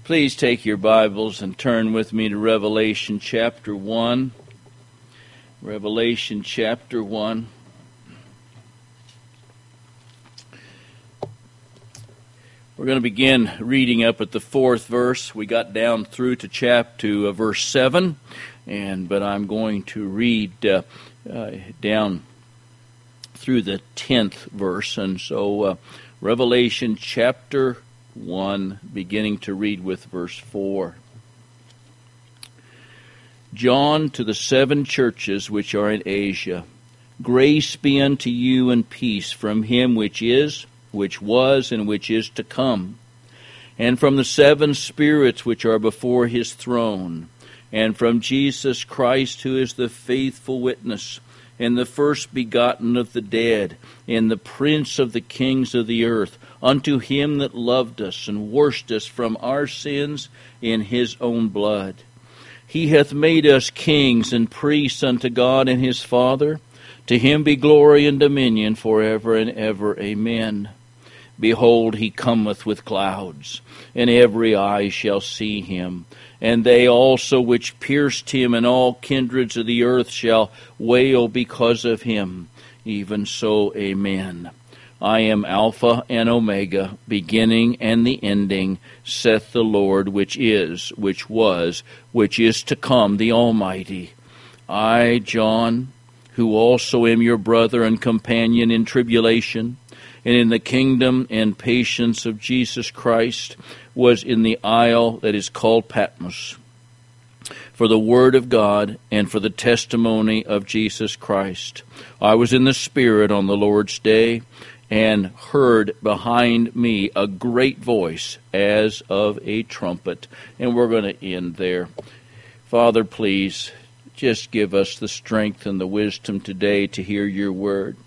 Please take your Bibles and turn with me to Revelation chapter 1. Revelation chapter 1. We're going to begin reading up at the 4th verse. We got down through to verse 7, but I'm going to read down through the 10th verse. And so Revelation chapter 1, beginning to read with verse 4. John, to the 7 churches which are in Asia, grace be unto you and peace from him which is, which was, and which is to come, and from the 7 spirits which are before his throne, and from Jesus Christ, who is the faithful witness, and the first begotten of the dead, and the prince of the kings of the earth, unto him that loved us and washed us from our sins in his own blood. He hath made us kings and priests unto God and his Father. To him be glory and dominion forever and ever. Amen. Behold, he cometh with clouds, and every eye shall see him, and they also which pierced him, and all kindreds of the earth shall wail because of him. Even so, amen. I am Alpha and Omega, beginning and the ending, saith the Lord, which is, which was, which is to come, the Almighty. I, John, who also am your brother and companion in tribulation, and in the kingdom and patience of Jesus Christ, was in the isle that is called Patmos, for the word of God and for the testimony of Jesus Christ. I was in the Spirit on the Lord's day, and heard behind me a great voice as of a trumpet. And we're going to end there. Father, please, just give us the strength and the wisdom today to hear your word.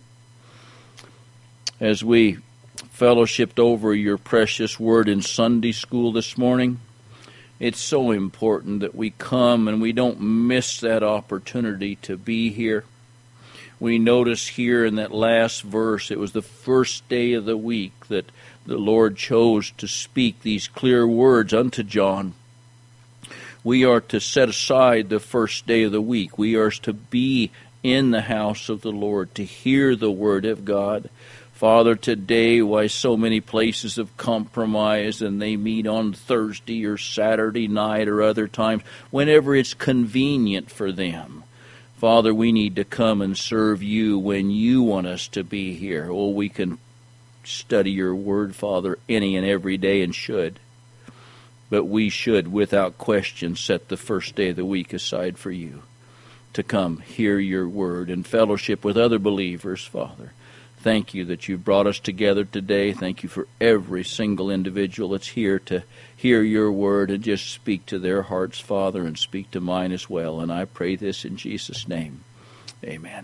As we fellowshipped over your precious word in Sunday school this morning, it's so important that we come and we don't miss that opportunity to be here. We notice here in that last verse, it was the first day of the week that the Lord chose to speak these clear words unto John. We are to set aside the first day of the week. We are to be in the house of the Lord, to hear the word of God. Father, today, why so many places have compromised and they meet on Thursday or Saturday night or other times, whenever it's convenient for them. Father, we need to come and serve you when you want us to be here. Oh, we can study your word, Father, any and every day and should. But we should, without question, set the first day of the week aside for you to come hear your word and fellowship with other believers, Father. Thank you that you've brought us together today. Thank you for every single individual that's here to hear your word and just speak to their hearts, Father, and speak to mine as well. And I pray this in Jesus' name. Amen.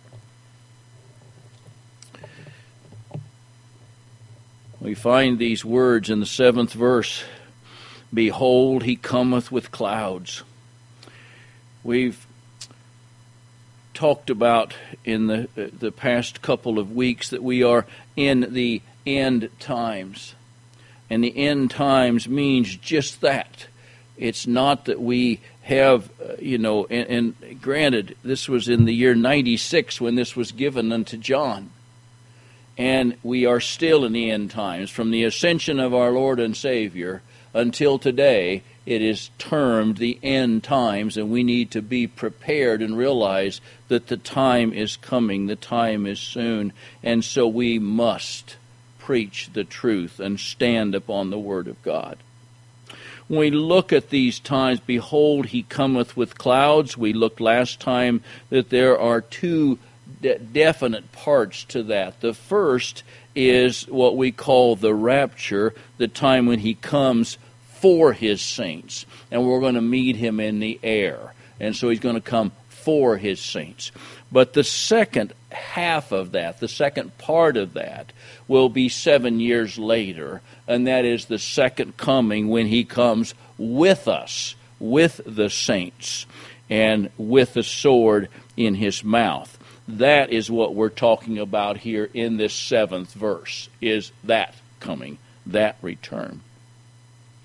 We find these words in the 7th verse. Behold, he cometh with clouds. We've talked about in the past couple of weeks that we are in the end times. And the end times means just that. It's not that we have, and granted, this was in the year 96 when this was given unto John. And we are still in the end times. From the ascension of our Lord and Savior until today, it is termed the end times, and we need to be prepared and realize that the time is coming, the time is soon, and so we must preach the truth and stand upon the Word of God. When we look at these times, behold, he cometh with clouds. We looked last time that there are 2 definite parts to that. The first is what we call the rapture, the time when he comes for his saints, and we're going to meet him in the air, and so he's going to come for his saints. But the second half of that, the second part of that, will be 7 years later, and that is the second coming when he comes with us, with the saints, and with the sword in his mouth. That is what we're talking about here in this 7th verse, is that coming, that return.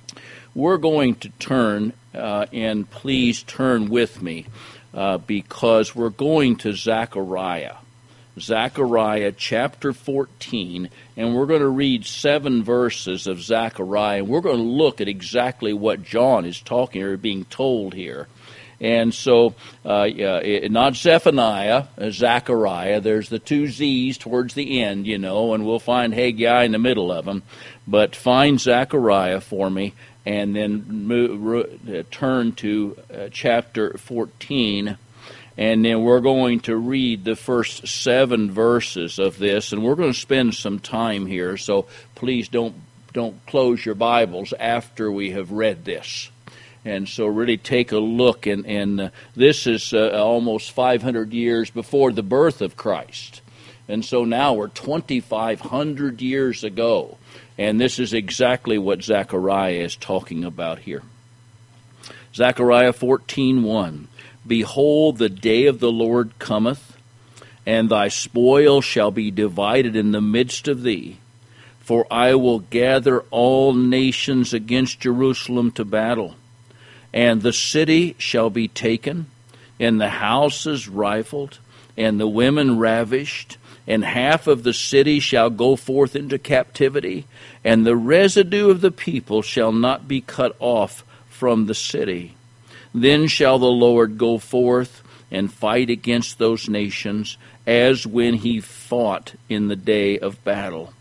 we're going to turn, and please turn with me, because we're going to Zechariah. Zechariah chapter 14, and we're going to read 7 verses of Zechariah, and we're going to look at exactly what John is talking or being told here. And so, not Zephaniah, Zechariah. There's the 2 Z's towards the end, and we'll find Haggai in the middle of them. But find Zechariah for me, and then turn to chapter 14. And then we're going to read the first 7 verses of this, and we're going to spend some time here. So please don't close your Bibles after we have read this. And so really take a look, and this is almost 500 years before the birth of Christ. And so now we're 2,500 years ago, and this is exactly what Zechariah is talking about here. Zechariah 14:1. Behold, the day of the Lord cometh, and thy spoil shall be divided in the midst of thee. For I will gather all nations against Jerusalem to battle. And the city shall be taken, and the houses rifled, and the women ravished, and half of the city shall go forth into captivity, and the residue of the people shall not be cut off from the city. Then shall the Lord go forth and fight against those nations, as when he fought in the day of battle.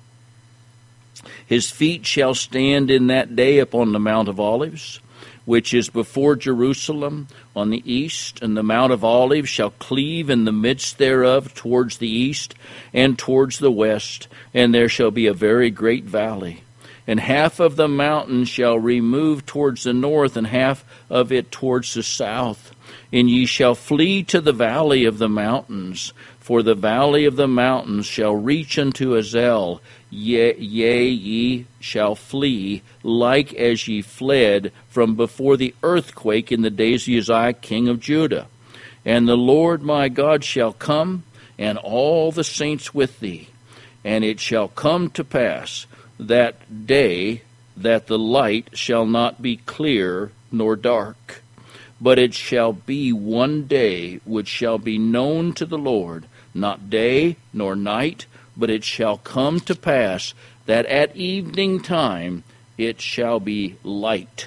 His feet shall stand in that day upon the Mount of Olives, which is before Jerusalem on the east, and the Mount of Olives shall cleave in the midst thereof towards the east and towards the west, and there shall be a very great valley. And half of the mountain shall remove towards the north, and half of it towards the south. And ye shall flee to the valley of the mountains, for the valley of the mountains shall reach unto Azel. Yea, ye shall flee, like as ye fled from before the earthquake in the days of Uzziah king of Judah. And the Lord my God shall come, and all the saints with thee. And it shall come to pass that day that the light shall not be clear nor dark, but it shall be one day which shall be known to the Lord, not day nor night, but it shall come to pass that at evening time it shall be light.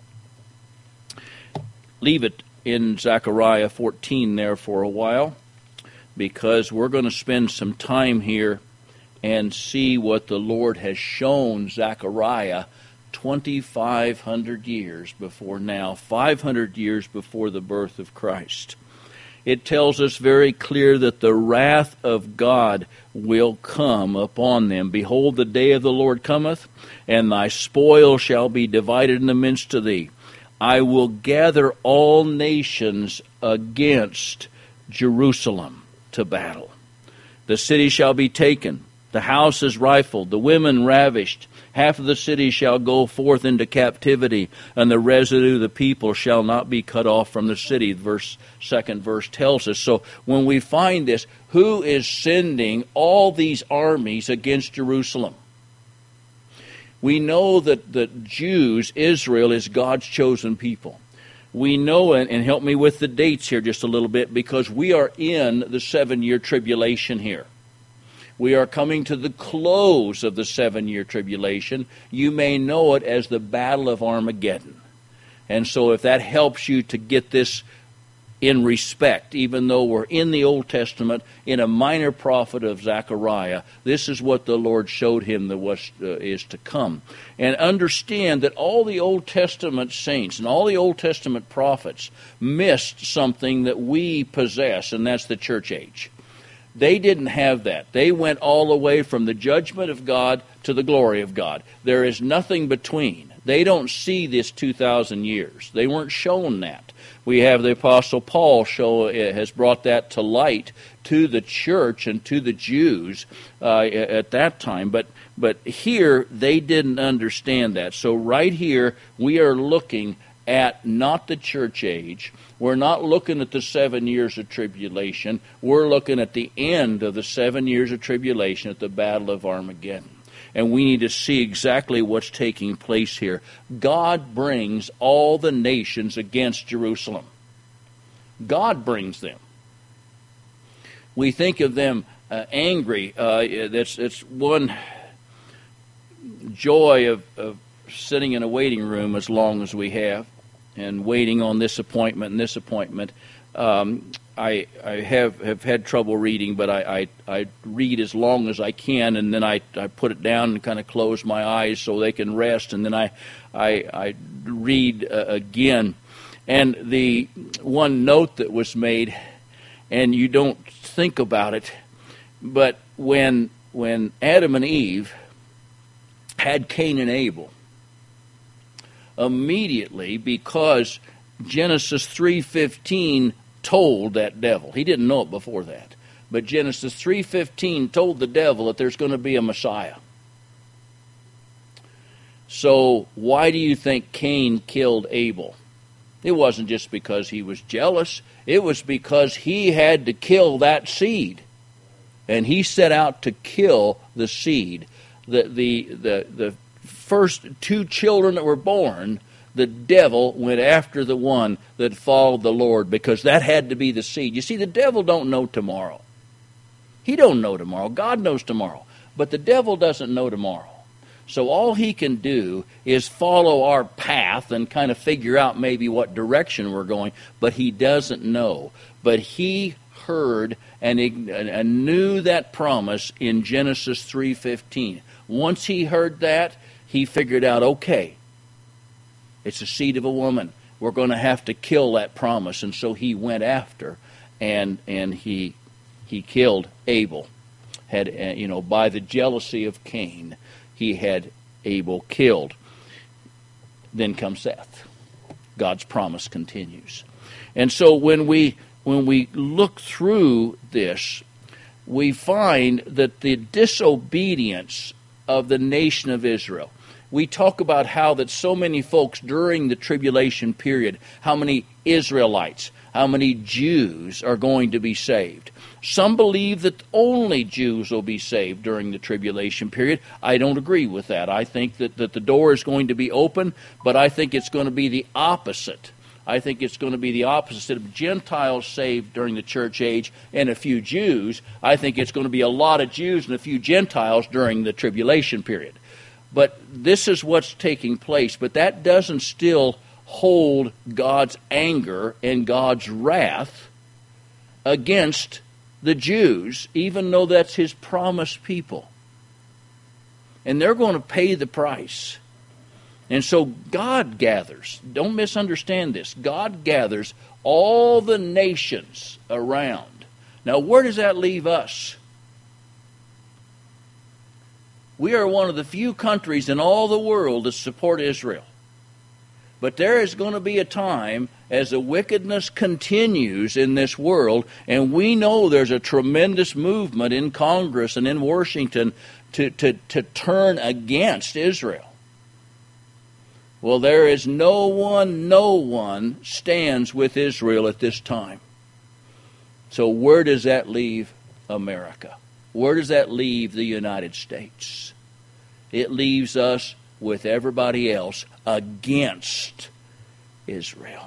Leave it in Zechariah 14 there for a while, because we're going to spend some time here and see what the Lord has shown Zechariah 2,500 years before now, 500 years before the birth of Christ. It tells us very clear that the wrath of God will come upon them. Behold, the day of the Lord cometh, and thy spoil shall be divided in the midst of thee. I will gather all nations against Jerusalem to battle. The city shall be taken, the houses rifled, the women ravished. Half of the city shall go forth into captivity, and the residue of the people shall not be cut off from the city. Second verse tells us. So when we find this, who is sending all these armies against Jerusalem? We know that the Jews, Israel, is God's chosen people. We know, and help me with the dates here just a little bit, because we are in the 7-year tribulation here. We are coming to the close of the 7-year tribulation. You may know it as the Battle of Armageddon. And so if that helps you to get this in respect, even though we're in the Old Testament, in a minor prophet of Zechariah, this is what the Lord showed him that is to come. And understand that all the Old Testament saints and all the Old Testament prophets missed something that we possess, and that's the church age. They didn't have that. They went all the way from the judgment of God to the glory of God. There is nothing between. They don't see this 2,000 years. They weren't shown that. We have the Apostle Paul has brought that to light to the church and to the Jews at that time. But here, they didn't understand that. So right here, we are looking at not the church age. We're not looking at the 7 years of tribulation. We're looking at the end of the 7 years of tribulation at the Battle of Armageddon. and we need to see exactly what's taking place here. God brings all the nations against Jerusalem. God brings them. We think of them angry. It's one joy of sitting in a waiting room as long as we have, and waiting on this appointment and this appointment. I have had trouble reading, but I read as long as I can, and then I put it down and kind of close my eyes so they can rest, and then I read again. And the one note that was made, and you don't think about it, but when Adam and Eve had Cain and Abel, immediately, because Genesis 3:15 told that devil, he didn't know it before that, but Genesis 3:15 told the devil that there's going to be a Messiah. So why do you think Cain killed Abel? It wasn't just because he was jealous. It was because he had to kill that seed. And he set out to kill the seed. The first two children that were born, the devil went after the one that followed the Lord, because that had to be the seed. You see, the devil don't know tomorrow. He don't know tomorrow. God knows tomorrow. But the devil doesn't know tomorrow. So all he can do is follow our path and kind of figure out maybe what direction we're going, but he doesn't know. But he heard and knew that promise in Genesis 3:15. Once he heard that, he figured out, okay, it's the seed of a woman. We're going to have to kill that promise. And so he went after, and he killed Abel. By the jealousy of Cain, he had Abel killed. Then comes Seth. God's promise continues. And so when we look through this, we find that the disobedience of the nation of Israel, we talk about how that so many folks during the tribulation period, how many Israelites, how many Jews are going to be saved. Some believe that only Jews will be saved during the tribulation period. I don't agree with that. I think that the door is going to be open, but I think it's going to be the opposite. I think it's going to be the opposite of Gentiles saved during the church age and a few Jews. I think it's going to be a lot of Jews and a few Gentiles during the tribulation period. But this is what's taking place. But that doesn't still hold God's anger and God's wrath against the Jews, even though that's his promised people. And they're going to pay the price. And so God gathers, don't misunderstand this, God gathers all the nations around. Now, where does that leave us? We are one of the few countries in all the world that support Israel. But there is going to be a time as the wickedness continues in this world, and we know there's a tremendous movement in Congress and in Washington to turn against Israel. Well, there is no one stands with Israel at this time. So where does that leave America? Where does that leave the United States? It leaves us with everybody else against Israel.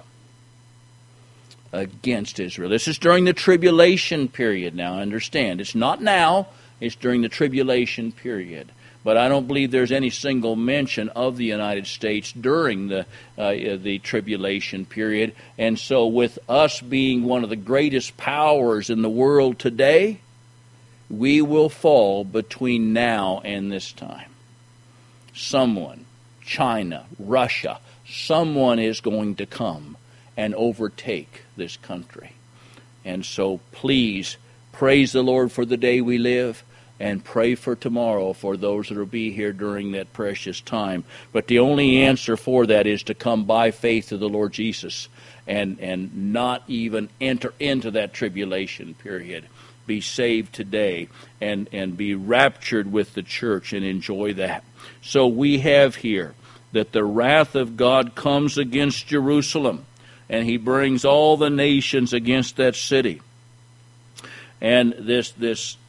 Against Israel. This is during the tribulation period now, understand. It's not now, it's during the tribulation period. But I don't believe there's any single mention of the United States during the tribulation period. And so with us being one of the greatest powers in the world today, we will fall between now and this time. Someone, China, Russia, someone is going to come and overtake this country. And so please praise the Lord for the day we live, and pray for tomorrow for those that will be here during that precious time. But the only answer for that is to come by faith to the Lord Jesus and not even enter into that tribulation period. Be saved today and be raptured with the church and enjoy that. So we have here that the wrath of God comes against Jerusalem, and he brings all the nations against that city. And this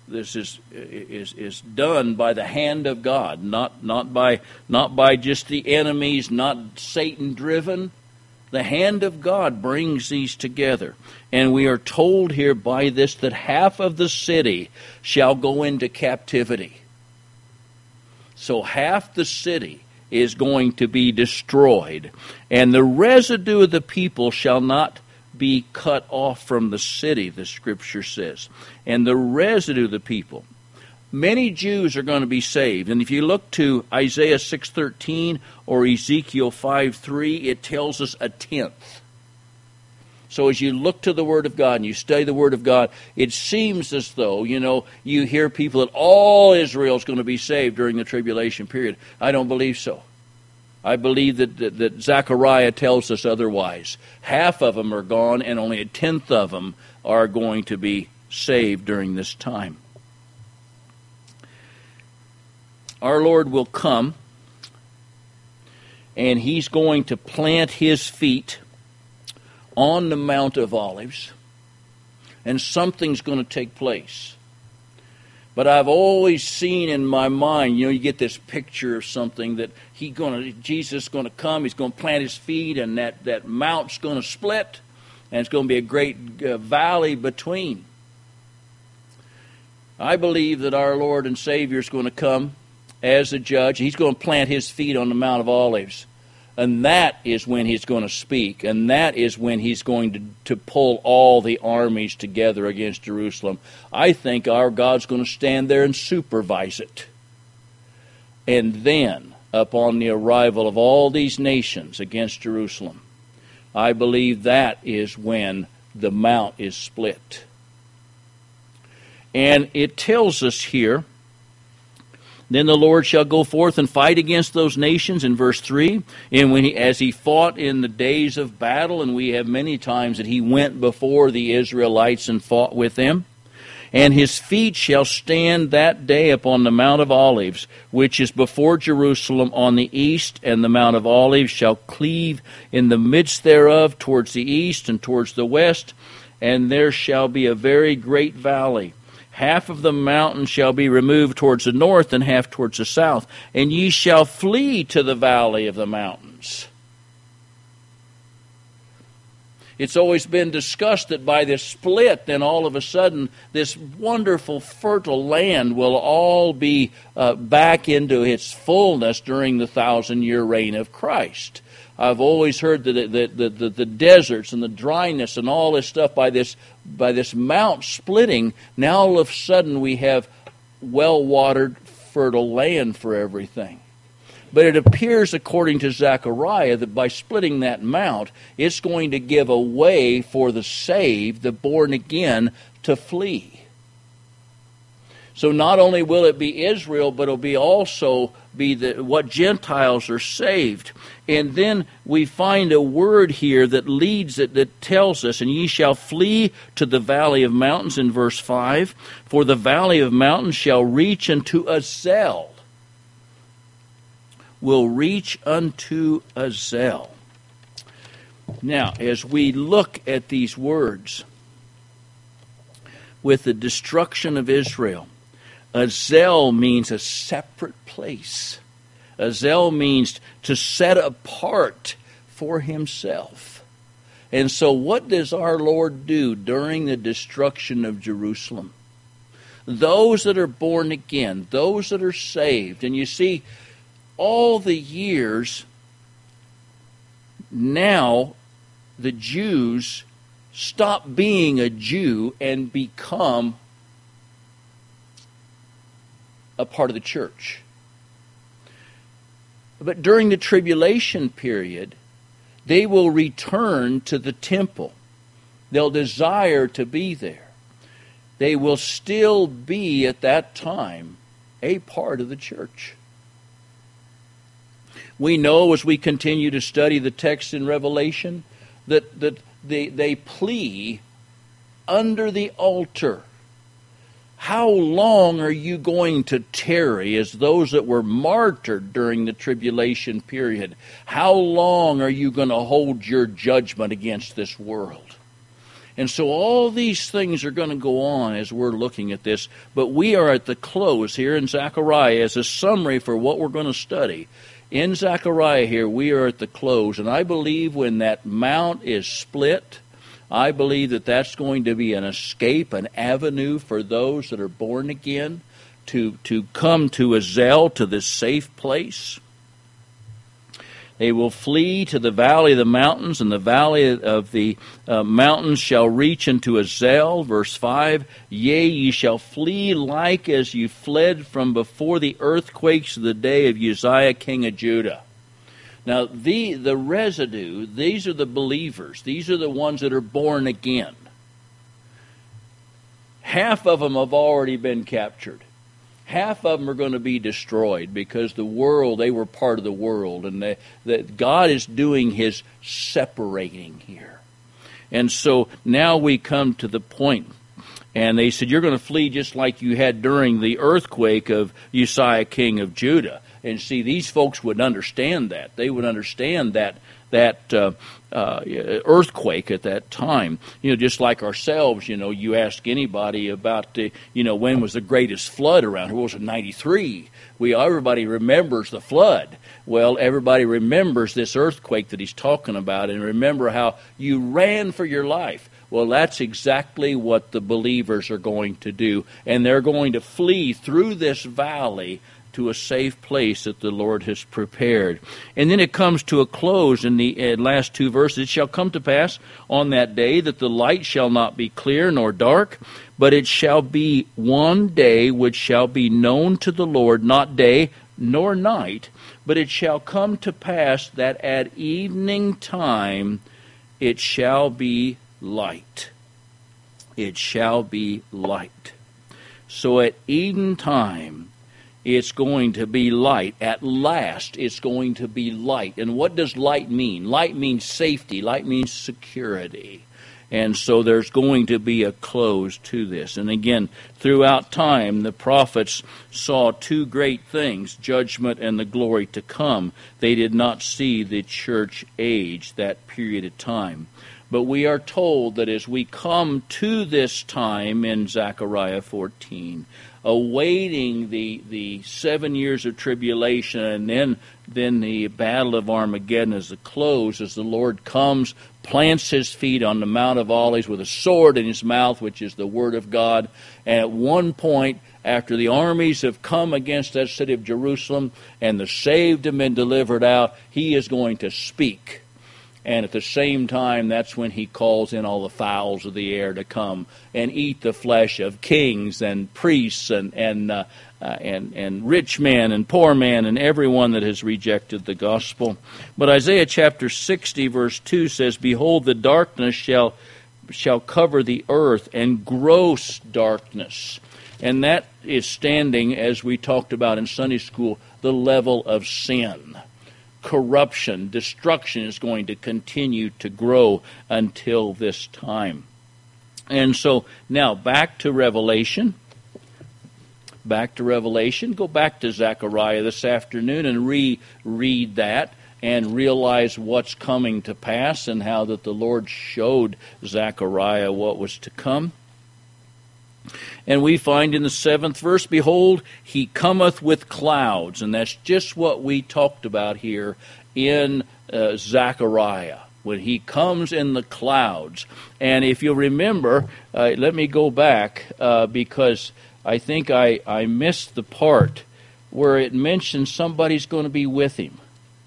is done by the hand of God, not by just the enemies, not Satan driven. The hand of God brings these together. And we are told here by this that half of the city shall go into captivity. So half the city is going to be destroyed, and the residue of the people shall not be cut off from the city, the Scripture says. And the residue of the people, many Jews are going to be saved. And if you look to Isaiah 6:13 or Ezekiel 5:3, it tells us a tenth. So as you look to the Word of God and you study the Word of God, it seems as though, you hear people that all Israel is going to be saved during the tribulation period. I don't believe so. I believe that Zechariah tells us otherwise. Half of them are gone, and only a tenth of them are going to be saved during this time. Our Lord will come, and He's going to plant His feet on the Mount of Olives, and something's going to take place. But I've always seen in my mind, you get this picture of something that Jesus is going to come, He's going to plant His feet, and that mount's going to split, and it's going to be a great valley between. I believe that our Lord and Savior is going to come as a judge. He's going to plant His feet on the Mount of Olives. And that is when He's going to speak. And that is when He's going to pull all the armies together against Jerusalem. I think our God's going to stand there and supervise it. And then, upon the arrival of all these nations against Jerusalem, I believe that is when the mount is split. And it tells us here, then the Lord shall go forth and fight against those nations, in verse 3. And as He fought in the days of battle, and we have many times that He went before the Israelites and fought with them. And His feet shall stand that day upon the Mount of Olives, which is before Jerusalem on the east, and the Mount of Olives shall cleave in the midst thereof towards the east and towards the west, and there shall be a very great valley. Half of the mountain shall be removed towards the north, and half towards the south. And ye shall flee to the valley of the mountains. It's always been discussed that by this split, then all of a sudden, this wonderful fertile land will all be back into its fullness during the 1,000-year reign of Christ. I've always heard that the deserts and the dryness and all this stuff by this mount splitting, now all of a sudden we have well-watered, fertile land for everything. But it appears, according to Zechariah, that by splitting that mount, it's going to give a way for the saved, the born again, to flee. So not only will it be Israel, but it'll be also what Gentiles are saved. And then we find a word here that leads it, that tells us, and ye shall flee to the valley of mountains, in verse 5, for the valley of mountains shall reach unto Azel. Will reach unto Azel. Now, as we look at these words, with the destruction of Israel, Azel means a separate place. Azel means to set apart for Himself. And so what does our Lord do during the destruction of Jerusalem? Those that are born again, those that are saved, and you see, all the years, now the Jews stop being a Jew and become a part of the church. But during the tribulation period, they will return to the temple. They'll desire to be there. They will still be, at that time, a part of the church. We know, as we continue to study the text in Revelation, that they plea under the altar. How long are you going to tarry as those that were martyred during the tribulation period? How long are you going to hold your judgment against this world? And so all these things are going to go on as we're looking at this, but we are at the close here in Zechariah as a summary for what we're going to study. In Zechariah here, we are at the close, and I believe when that mount is split, I believe that that's going to be an escape, an avenue for those that are born again to come to Azel, to this safe place. They will flee to the valley of the mountains, and the valley of the mountains shall reach into Azel. Verse 5, Yea, ye shall flee like as you fled from before the earthquakes of the day of Uzziah king of Judah. Now, the residue, these are the believers. These are the ones that are born again. Half of them have already been captured. Half of them are going to be destroyed because the world, they were part of the world, and that God is doing His separating here. And so now we come to the point, and they said, you're going to flee just like you had during the earthquake of Uzziah king of Judah. And see, these folks would understand that. They would understand that earthquake at that time. Just like ourselves, you ask anybody about when was the greatest flood around here? Was it 93? Everybody remembers the flood. Well, everybody remembers this earthquake that he's talking about, and remember how you ran for your life. Well, that's exactly what the believers are going to do, and they're going to flee through this valley to a safe place that the Lord has prepared. And then it comes to a close in the last two verses. It shall come to pass on that day that the light shall not be clear nor dark, but it shall be one day which shall be known to the Lord, not day nor night, but it shall come to pass that at evening time it shall be light. It shall be light. So at evening time, it's going to be light. At last, it's going to be light. And what does light mean? Light means safety. Light means security. And so there's going to be a close to this. And again, throughout time, the prophets saw two great things, judgment and the glory to come. They did not see the church age, that period of time. But we are told that as we come to this time in Zechariah 14, awaiting the 7 years of tribulation, and then the battle of Armageddon as the close, as the Lord comes, plants His feet on the Mount of Olives with a sword in His mouth, which is the Word of God. And at one point, after the armies have come against that city of Jerusalem, and the saved have been delivered out, He is going to speak. And at the same time, that's when He calls in all the fowls of the air to come and eat the flesh of kings and priests and rich men and poor men and everyone that has rejected the gospel. But Isaiah chapter 60 verse 2 says, Behold, the darkness shall cover the earth, and gross darkness. And that is standing, as we talked about in Sunday school, the level of sin. Corruption, destruction is going to continue to grow until this time. And so now back to Revelation. Go back to Zechariah this afternoon and reread that and realize what's coming to pass and how that the Lord showed Zechariah what was to come. And we find in the 7th verse, Behold, He cometh with clouds. And that's just what we talked about here in Zechariah, when He comes in the clouds. And if you remember, let me go back because I think I missed the part where it mentions somebody's going to be with Him.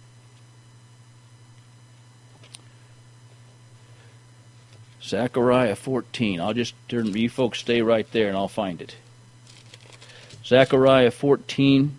Zechariah 14. I'll just turn, you folks stay right there and I'll find it. Zechariah 14.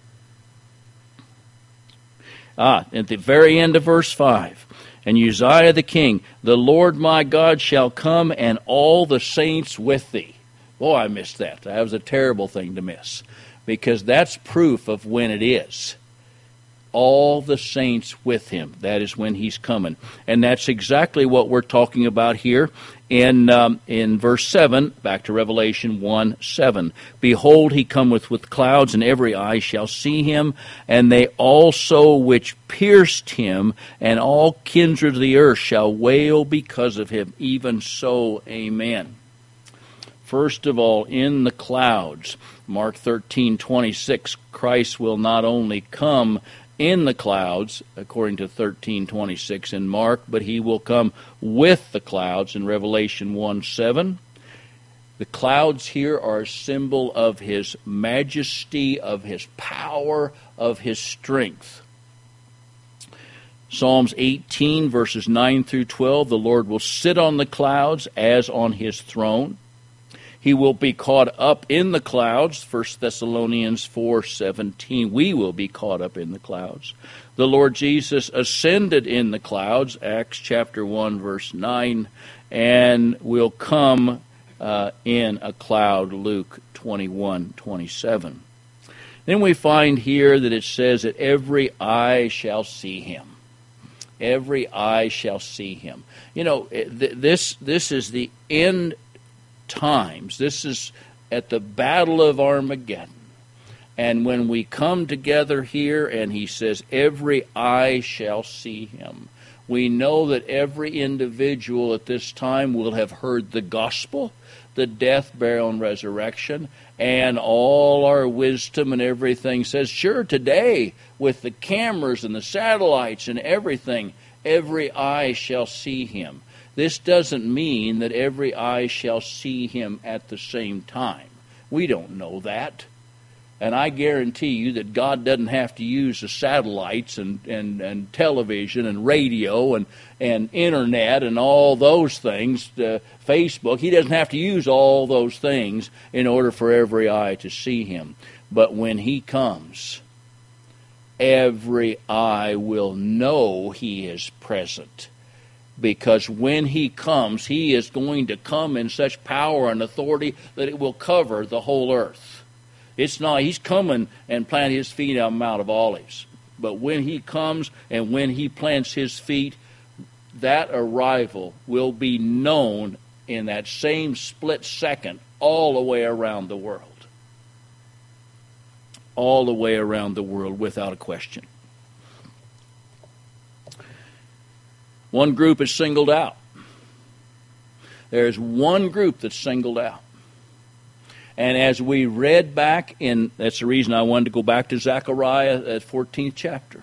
At the very end of verse 5. And Uzziah the king, the Lord my God shall come, and all the saints with thee. Boy, I missed that. That was a terrible thing to miss, because that's proof of when it is. all the saints with him. That is when he's coming. And that's exactly what we're talking about here in verse 7, back to Revelation 1:7. Behold, he cometh with clouds, and every eye shall see him, and they also which pierced him, and all kindred of the earth shall wail because of him. Even so, amen. First of all, in the clouds, Mark 13:26, Christ will not only come in the clouds, according to 13:26 in Mark, but he will come with the clouds in Revelation 1:7. The clouds here are a symbol of his majesty, of his power, of his strength. Psalms 18, verses 9 through 12, the Lord will sit on the clouds as on his throne. He will be caught up in the clouds, 1 Thessalonians 4:17. We will be caught up in the clouds. The Lord Jesus ascended in the clouds, Acts chapter 1, verse 9, and will come in a cloud, Luke 21:27. Then we find here that it says that every eye shall see him. Every eye shall see him. You know, this is the end times. This is at the Battle of Armageddon. And when we come together here and he says, every eye shall see him, we know that every individual at this time will have heard the gospel, the death, burial, and resurrection, and all our wisdom and everything says, sure, today, with the cameras and the satellites and everything, every eye shall see him. This doesn't mean that every eye shall see him at the same time. We don't know that. And I guarantee you that God doesn't have to use the satellites and television and radio and internet and all those things, Facebook. He doesn't have to use all those things in order for every eye to see him. But when he comes, every eye will know he is present. Because when he comes, he is going to come in such power and authority that it will cover the whole earth. It's not, he's coming and plant his feet on Mount of Olives. But when he comes and when he plants his feet, that arrival will be known in that same split second all the way around the world. All the way around the world without a question. One group is singled out. There's one group that's singled out. And as we read back in, that's the reason I wanted to go back to Zechariah, that 14th chapter.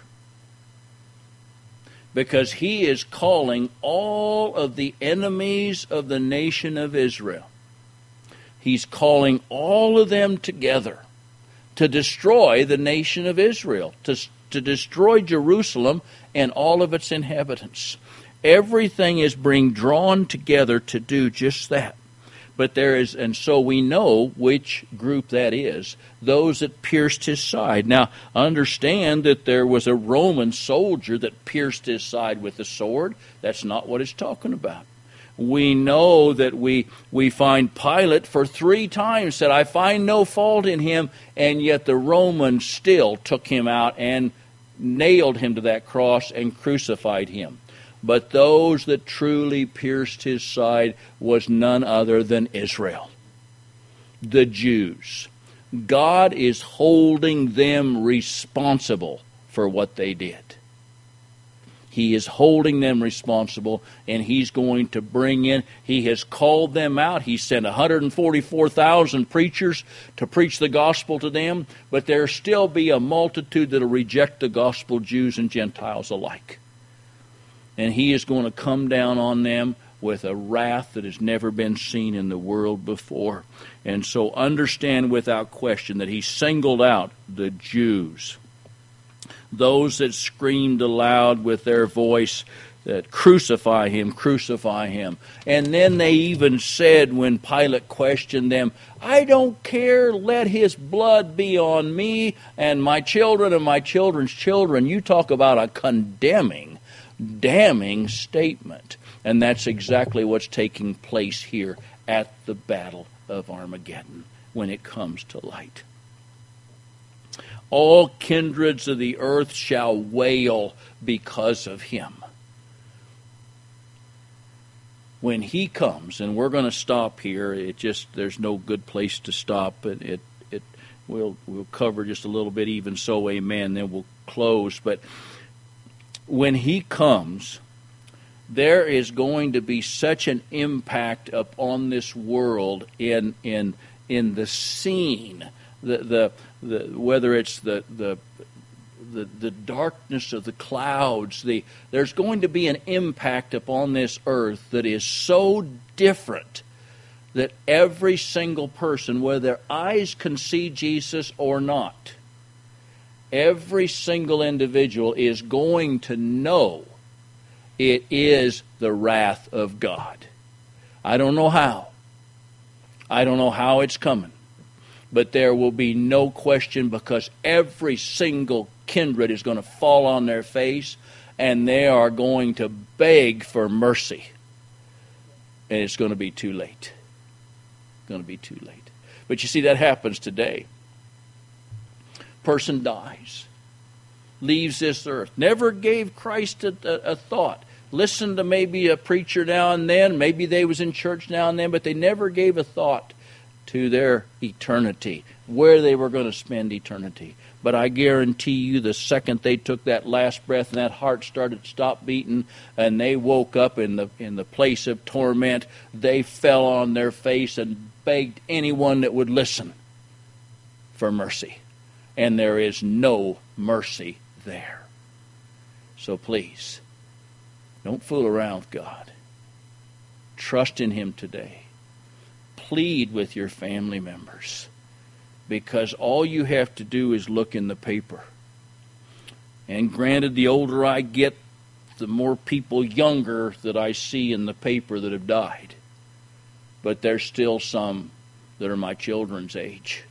Because he is calling all of the enemies of the nation of Israel. He's calling all of them together to destroy the nation of Israel, to destroy Jerusalem and all of its inhabitants. Everything is being drawn together to do just that. But there is, and so we know which group that is, those that pierced his side. Now, understand that there was a Roman soldier that pierced his side with a sword. That's not what it's talking about. We know that we find Pilate for 3 times said, I find no fault in him, and yet the Romans still took him out and nailed him to that cross and crucified him. But those that truly pierced his side was none other than Israel, the Jews. God is holding them responsible for what they did. He is holding them responsible, and he's going to bring in, he has called them out. He sent 144,000 preachers to preach the gospel to them, but there'll still be a multitude that will reject the gospel, Jews and Gentiles alike. And he is going to come down on them with a wrath that has never been seen in the world before. And so understand without question that he singled out the Jews, those that screamed aloud with their voice that crucify him, crucify him. And then they even said when Pilate questioned them, I don't care, let his blood be on me and my children and my children's children. You talk about a condemning, damning statement. And that's exactly what's taking place here at the Battle of Armageddon when it comes to light. All kindreds of the earth shall wail because of him. When he comes, and we're going to stop here, there's no good place to stop, but we'll cover just a little bit, even so, amen, then we'll close. But when he comes, there is going to be such an impact upon this world in the scene, whether it's the darkness of the clouds, there's going to be an impact upon this earth that is so different that every single person, whether their eyes can see Jesus or not, every single individual is going to know it is the wrath of God. I don't know how. I don't know how it's coming. But there will be no question, because every single kindred is going to fall on their face, and they are going to beg for mercy. And it's going to be too late. It's going to be too late. But you see, that happens today. Person dies, leaves this earth, never gave Christ a thought. Listened to maybe a preacher now and then, maybe they was in church now and then, but they never gave a thought to their eternity, where they were going to spend eternity. But I guarantee you, the second they took that last breath and that heart started to stop beating, and they woke up in the place of torment, they fell on their face and begged anyone that would listen for mercy. And there is no mercy there. So please, don't fool around with God. Trust in him today. Plead with your family members, because all you have to do is look in the paper. And granted, the older I get, the more people younger that I see in the paper that have died. But there's still some that are my children's age,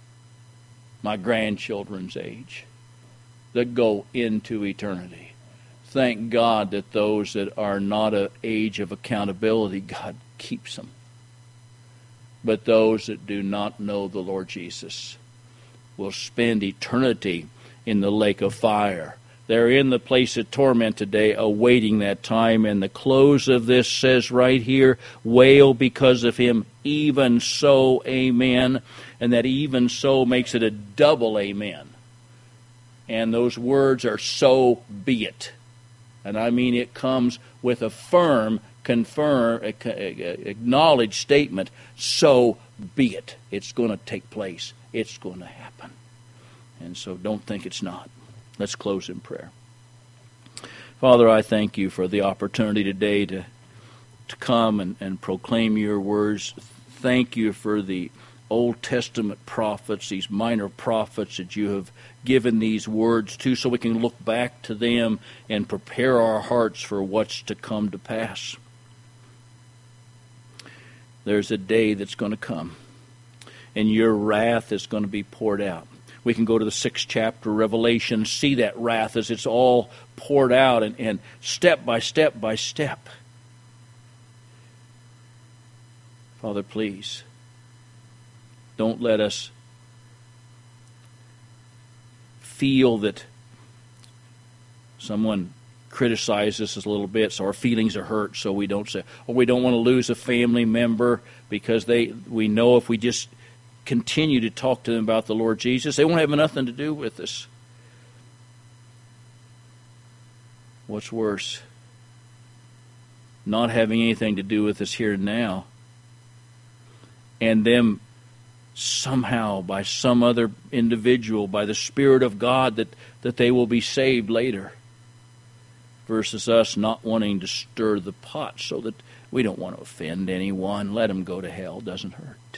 my grandchildren's age, that go into eternity. Thank God that those that are not an age of accountability, God keeps them. But those that do not know the Lord Jesus will spend eternity in the lake of fire. They're in the place of torment today, awaiting that time. And the close of this says right here, wail because of him, even so, amen. And that even so makes it a double amen. And those words are so be it. And I mean, it comes with a firm, acknowledged statement, so be it. It's going to take place. It's going to happen. And so don't think it's not. Let's close in prayer. Father, I thank you for the opportunity today to come and proclaim your words. Thank you for the Old Testament prophets, these minor prophets that you have given these words to, so we can look back to them and prepare our hearts for what's to come to pass. There's a day that's going to come, and your wrath is going to be poured out. We can go to the 6th chapter of Revelation, see that wrath as it's all poured out, and step by step by step. Father, please, don't let us feel that someone criticizes us a little bit, so our feelings are hurt, so we don't say, or we don't want to lose a family member because we know if we just continue to talk to them about the Lord Jesus, they won't have nothing to do with us. What's worse? Not having anything to do with us here and now, and them somehow, by some other individual, by the Spirit of God, that they will be saved later, versus us not wanting to stir the pot so that we don't want to offend anyone. Let them go to hell. Doesn't hurt.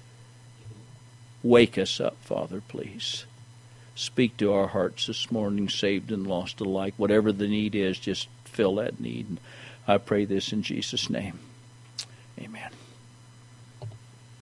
Wake us up, Father, please. Speak to our hearts this morning, saved and lost alike. Whatever the need is, just fill that need. I pray this in Jesus' name. Amen.